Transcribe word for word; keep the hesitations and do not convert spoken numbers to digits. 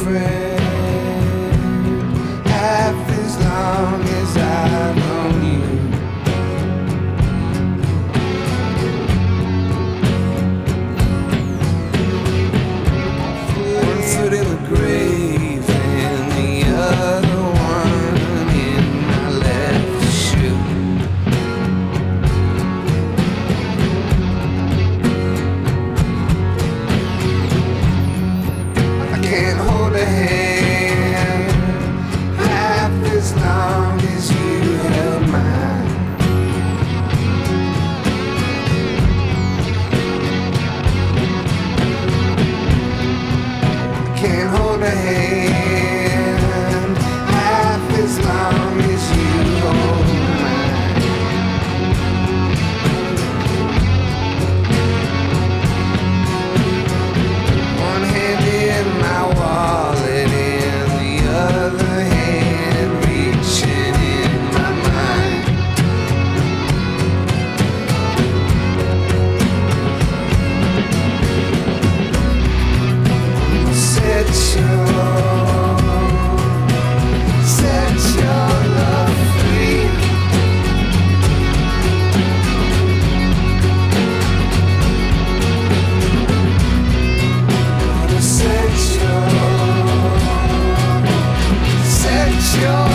friend, half as long as I've known you. One foot in the grave and the other one in my left shoe. I can't hold a hand half as long as you held mine. I can't hold a hand half as long as you hold mine. One hand in my wallet and the other hand reaching in my mind. Set your, set your love free. Set your, set your